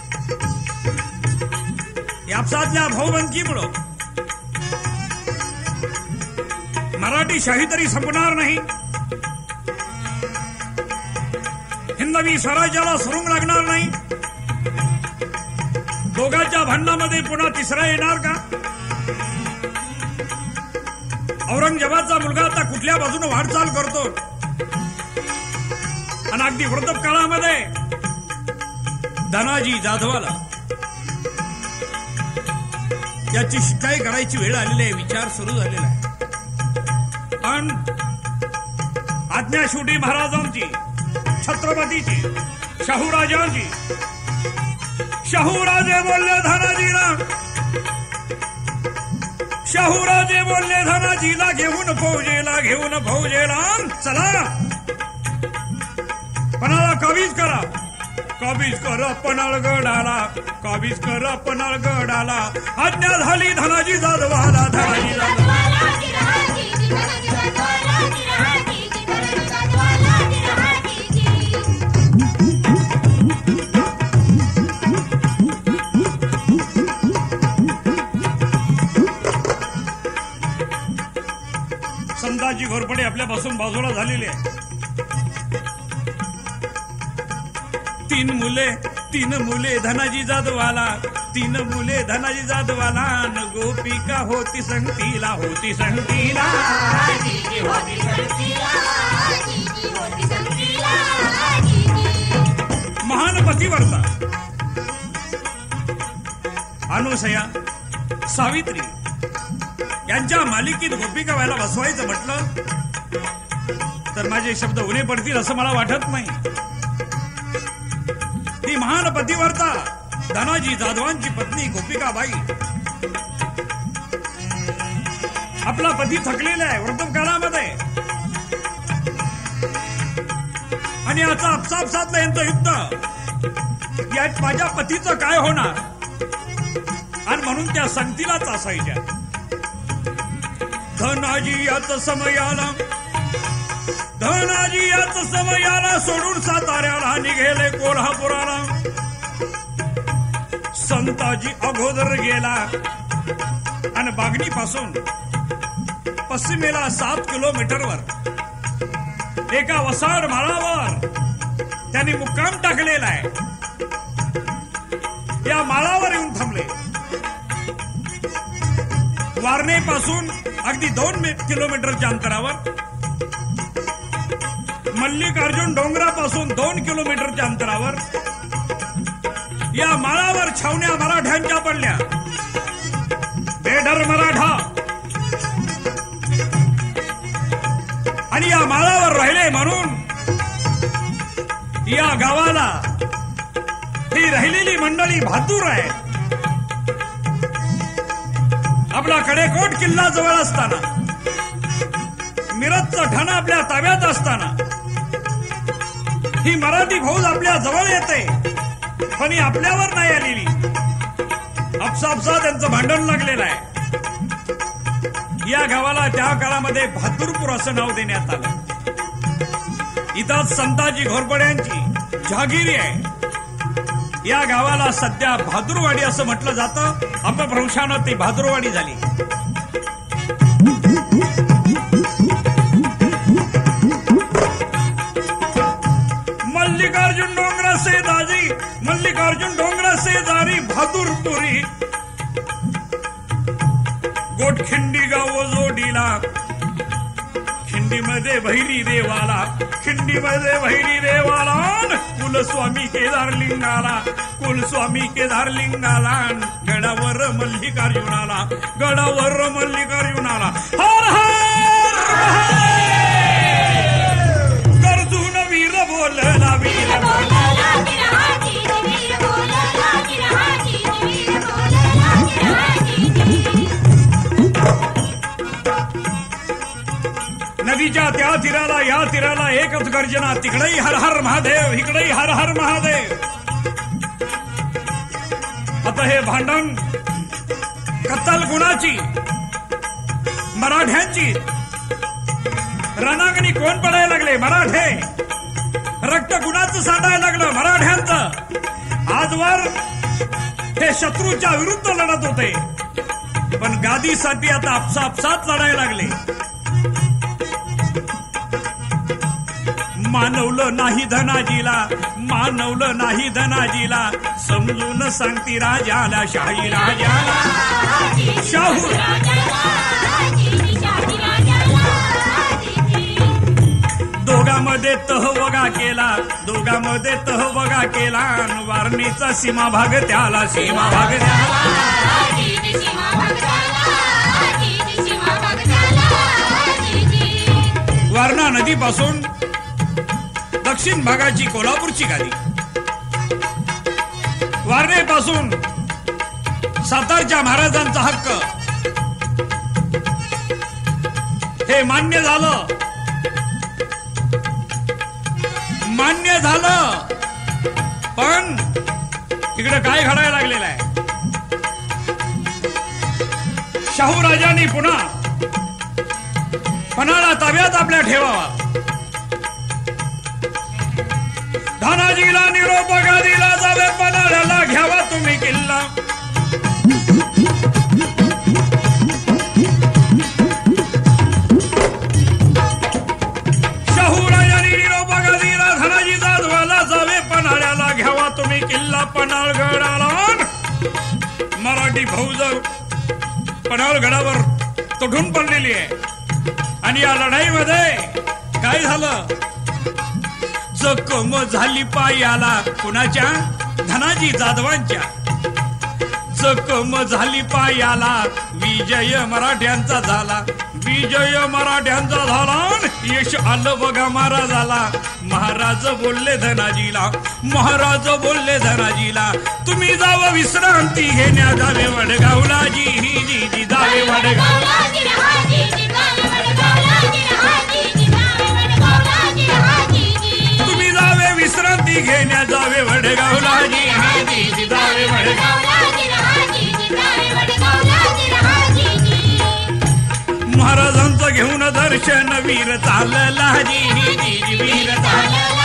यापसातल्या भाऊबंदकीमुळं मराठी शाही तरी संपणार नाही कवी स्वराज्याला सुरुंग लागणार नाही. दोघांच्या भांडणामध्ये पुन्हा तिसरा येणार का? औरंगजेबाचा मुलगा आता कुठल्या बाजूने वाटचाल करतो आणि अगदी वृद्ध काळामध्ये धनाजी जाधवाला याची शिकाई करायची वेळ आलेली आहे. विचार सुरू झालेला आहे. पण आज्ञाशेवटी महाराजांची, छत्रपतीची, शाहूराजांची. शाहूराजे बोलले धनाजीला, शाहूराजे बोलले धनाजीला, घेऊन फौजेला चला पणाला काबीज करा. काबीज कर पन्हाळगडाला, काबीज कर पन्हाळगडाला. आज्ञा झाली धनाजी जाधवाला, धनाजी जाधवाला. संताजी घोरपडे आपल्यापासून बाजूला झालेले आहे. तीन मुले धनाजी जाधवाला, तीन मुले धनाजी जाधवाला. न गोपिका होती संगतीला, होती संगतीला. महान पतिव्रता अनुसया, सावित्री यांच्या मालिकेत गोपिका व्हायला बसवायचं म्हटलं तर माझे शब्द उणे पडतील असं मला वाटत नाही. ही महान पतिव्रता धनाजी जाधवांची पत्नी गोपिकाबाई. आपला पती थकलेला आहे वृद्धकाळामध्ये आणि याचा आपसापसातलं यांचं युद्ध. यात माझ्या पतीचं काय होणार आणि म्हणून त्या संगतीलाच असायच्या. धनाजी याच समयाला, धनाजी याच समयाला सोडून साताऱ्याला निघेले कोल्हापुराला. संताजी अगोदर गेला आणि बागणीपासून पश्चिमेला 7 किलोमीटरवर एका वसाड माळावर त्यांनी मुक्काम टाकलेला आहे. या माळावर येऊन थांबले. वारणेपासून अगदी 2 किलोमीटरच्या अंतरावर, मल्लिकार्जुन डोंगरापासून 2 किलोमीटरच्या अंतरावर या माळावर छावण्या मराठ्यांच्या पडल्या. बेडर मराठा आणि या माळावर राहिले म्हणून या गावाला ही राहिलेली मंडळी बहादूर आहे. आपला कडेकोट किल्ला जवळ असताना, मिरजचं ठाणं आपल्या ताब्यात असताना ही मराठी फौज आपल्या जवळ येते पण ही आपल्यावर नाही आलेली. आपसापसा त्यांचं भांडण लागलेलं आहे. या गावाला त्या काळामध्ये बहादूरपूर असं नाव देण्यात आलं. इथंच संताजी घोरपड्यांची जहागिरी आहे. या गावाला सध्या बहादूरवाडी असं म्हटलं जातं. अपभ्रंशानं ती बहादूरवाडी झाली. मल्लिकार्जुन डोंगरा शेजारी, मल्लिकार्जुन डोंगरा शेजारी बहादूरपुरी. गोटखिंडी गाव जोडीला, खिंडीमध्ये भैरी देवाला, खिंडीमध्ये भैरी देवाला. कुलस्वामी केदारलिंगाला, कुलस्वामी केदारलिंगाला. गडावर मल्लिकार्जुनाला, गडावर मल्लिकार्जुनाला. हर हर गर्जून वीर बोलला, वीर बोलला. नदीच्या त्या तीराला या तीराला एकच गर्जना. तिकडेही हर हर महादेव, इकडेही हर हर महादेव. आता हे भांडण कत्तल गुणाची, मराठ्यांची. रणांगणी कोण पडायला लागले? मराठे. रक्त गुणाचं सांडायला लागलं मराठ्यांचं. आजवर हे शत्रूच्या विरुद्ध लढत होते पण गादीसाठी आता आपसापसात लढायला लागले. मानवलं नाही धनाजीला, मानवलं नाही धनाजीला, समजून सांगती राजाला, शाही राजाला, शाहू दोघांमध्ये तहवगा केला, दोघांमध्ये तहवगा केला, अन वारणीचा सीमा भाग त्याला, सीमा भाग त्याला. वारणा नदीपासून दक्षिण भागाची कोल्हापूरची गादी, वारणेपासून सातारच्या महाराजांचा हक्क हे मान्य झालं, मान्य झालं. पण इकडे काय घडायला लागलेलं आहे? शाहू राजांनी पुन्हा पन्हाळा ताब्यात आपल्या ठेवावा. धनाजीला निरोप गादीला जावे, पन्हाळ्याला घ्यावा तुम्ही किल्ला. शाहू राजांनी निरोप गादीला, धनाजी जाधवाला जावे, पन्हाळ्याला घ्यावा तुम्ही किल्ला. पन्हाळगडाला मराठी फौज पन्हाळगडावर तुटून पडलेली आहे. आणि या लढाईमध्ये काय झालं? जखम झाली पायाला कुणाच्या? धनाजी जाधवांच्या. जखम झाली पायाला, विजय मराठ्यांचा झाला, विजय मराठ्यांचा झाला. यश आलं बघा महाराजाला. महाराज बोलले धनाजीला, महाराज बोलले धनाजीला, तुम्ही जावं विश्रांती घेण्या, जावे वडगावला जी जी जी, जावे वडगावला. तुम्ही जावे विश्रांती घेण्या, जावे वडगावला जी जी जी, जावे वडगावला. महाराजांचं घेऊन दर्शन वीर चालला जी जी जी, वीर चालला.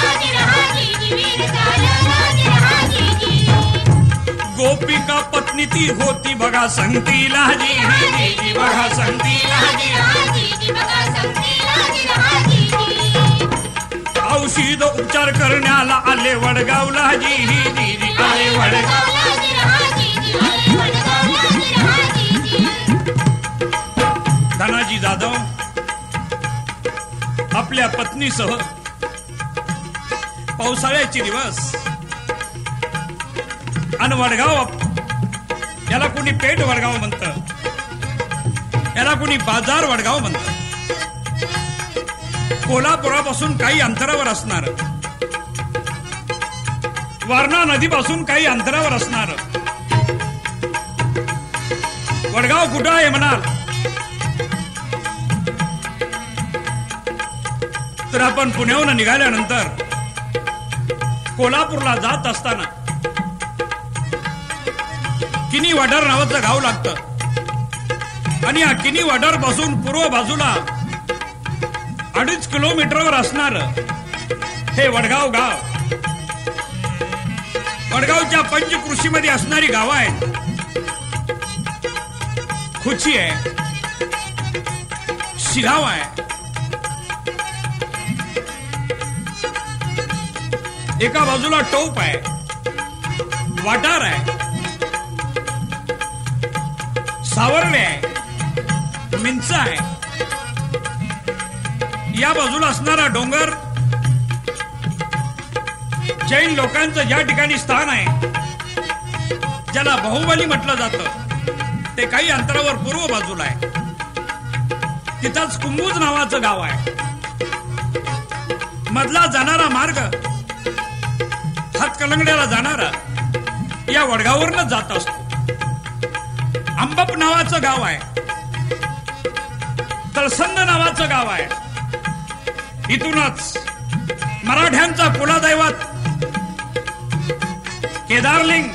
गोपिका पत्नी ती होती बघा संगतीला जी जी जी, बघा संगतीला जी. औषध उपचार करण्याला आले वडगावला जी जी जी, आले वडगावला. धनाजी जाधव आपल्या पत्नीसह पावसाळ्याचे दिवस आणि वडगाव, याला कोणी पेठ वडगाव म्हणतं, याला कोणी बाजार वडगाव म्हणतं. कोल्हापुरापासून काही अंतरावर असणार, वारणा नदीपासून काही अंतरावर असणार वडगाव कुठं आहे म्हणाल तर आपण पुण्याहून निघाल्यानंतर कोल्हापूरला जात असताना किनी वाडर नावाचं गाव लागतं. आणि या किनी वाडर पासून पूर्व बाजूला 2.5 किलोमीटरवर असणार हे वडगाव गाव. वडगावच्या पंचकृषीमध्ये असणारी गाव आहेत. खुची आहे, शिगाव आहे, एका बाजूला टोप आहे, वाटार आहे, सावर्णे आहे, मिंच आहे. या बाजूला असणारा डोंगर जैन लोकांचं ज्या ठिकाणी स्थान आहे, ज्याला बाहुबली म्हटलं जातं, ते काही अंतरावर पूर्व बाजूला आहे. तिथंच कुंभूज नावाचं गाव आहे. मधला जाणारा मार्ग हातकलंगड्याला जाणारा या वडगाववरनं जात असतो. अंबप नावाचं गाव आहे, तळसंद नावाचं गाव आहे. इथूनच मराठ्यांचा कुलदैवत केदारलिंग,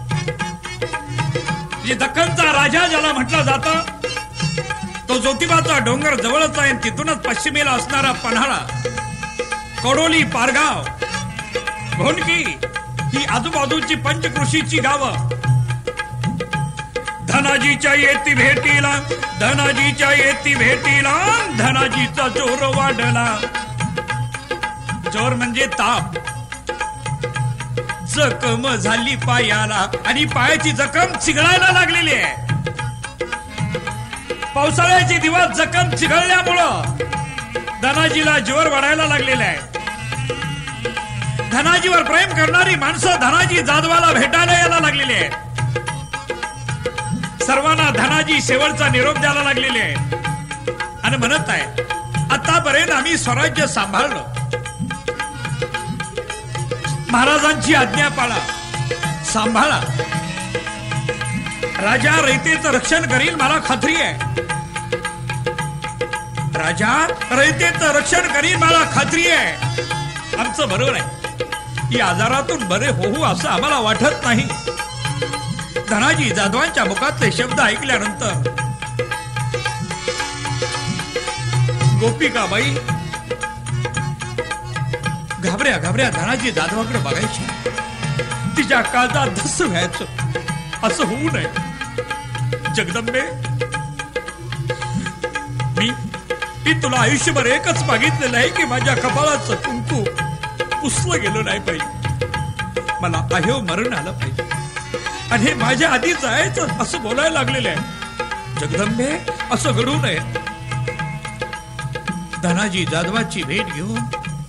जे दख्खनचा राजा ज्याला म्हटलं जातं, तो ज्योतिबाचा डोंगर जवळच आहे. तिथूनच पश्चिमेला असणारा पन्हाळा, कडोली, पारगाव, घोणकी ही आजूबाजूची पंचकृषीची गावं. धनाजीच्या येती भेटीला, धनाजीच्या येती भेटीला, धनाजीचा जोर वाढला. ज्वर म्हणजे ताप. जखम झाली पायाला आणि पायाची जखम चिघळायला लागलेली आहे. पावसाळ्याचे दिवस जखम चिघळल्यामुळं धनाजीला ज्वर वाढायला लागलेला आहे. धनाजीवर प्रेम करणारी माणसं धनाजी जाधवाला भेटायला यायला लागलेली आहेत. सर्वांना धनाजी शेवटचा निरोप द्यायला लागलेले आहे आणि म्हणत आहे, आतापर्यंत आम्ही स्वराज्य सांभाळलं. महाराजांची आज्ञा पाळा, सांभाळा. राजा रयतेचं रक्षण करील मला खात्री आहे. राजा रयतेचं रक्षण करील मला खात्री आहे. आमचं बरोबर आहे. या आजारातून बरे होऊ असं आम्हाला वाटत नाही. धनाजी जाधवांच्या मुखातले शब्द ऐकल्यानंतर गोपिकाबाई घाबऱ्या घाबऱ्या धनाजी जाधवाकडे बघायची. तिच्या काळजात धस्स व्हायचं. असं होऊ नये. जगदंबे, मी तुला आयुष्यभर एकच मागितलेलं आहे की माझ्या कपाळाचं कुंकू पुसलं गेलं नाही पाहिजे. मला अहेव मरण आलं पाहिजे. आणि हे माझ्या आधीच आहे असं बोलायला लागलेलं आहे. जगदंबे, असं घडू नये. धनाजी जाधवाची भेट घेऊन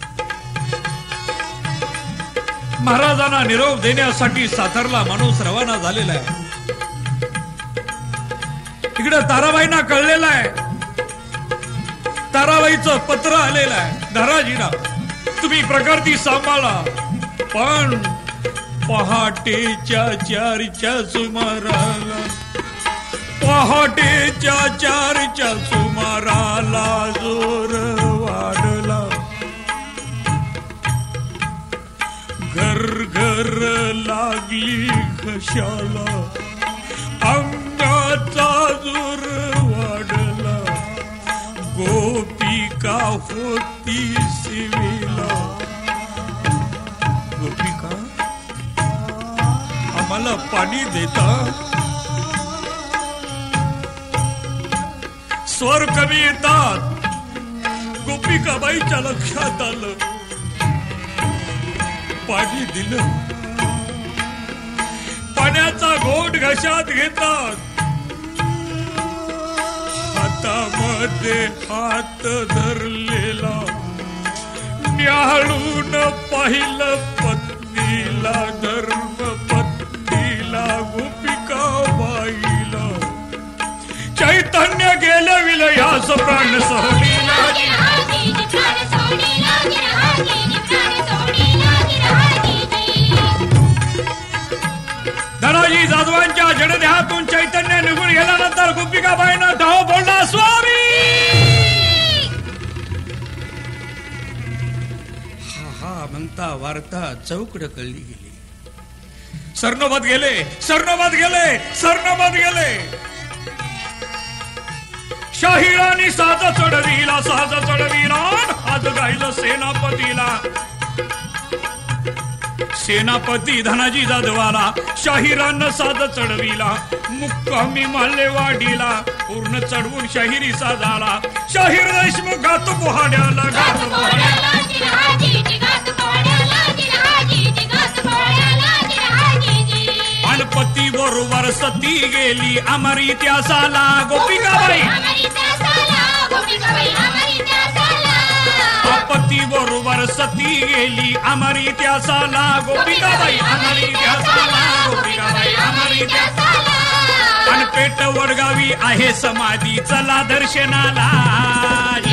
महाराजांना निरोप देण्यासाठी सातारला माणूस रवाना झालेला आहे. इकडे ताराबाईंना कळलेलं आहे. ताराबाईचं पत्र आलेलं आहे. धनाजीला तुम्ही प्रकृती सांभाळा, पण पहाटेच्या 4च्या सुमाराला, पहाटेच्या 4च्या सुमाराला जोर वाढला. घर घर लागली घशाला, अंगाचा जोर वाढला. गोपिका होती शिवीला. गोपिका, आम्हाला पाणी देता? स्वर कमी येतात. गोपिकाबाईच्या लक्षात आलं. पाणी दिलं. पाण्याचा घोट घशात घेतात. हातामध्ये हात धरलेला, न्याहाळून पाहिलं पत्नीला, धर्म पत्नीला, गोपिकाबाईला. चैतन्य गेलं विलयास प्राण सोडीला. धनाजी जाधवांच्या जडदेहातून चैतन्य निघून गेल्यानंतर गोपिकाबाईंना धाव बोलला, स्वामी. हा म्हणता वार्ता चौकड कळली गेली. सरनोबत गेले, सरनोबत गेले, सरनोबत गेले. शाहिरानी साज चढविला, साज चढविला, हात गायलं सेनापतीला. सेनापती धनाजी जाधवाला शाहिरानं साज चढविला. मुक्कामी मालेवाडीला पूर्ण चढवून शाहिरी साजाला. शाहीर देशमुख गात पोहाड्याला, गात पोहाड्याला. पती बरोबर सती गेली अमर इतिहासाला. गोपिकाबाई, पती बरोबर सती गेली अमर इतिहासाला. गोपिकाबाई अमर इतिहासाला, गोपिकाबाई अमर इतिहासाला. आणि पेट वडगावी आहे समाधी, चला दर्शनाला.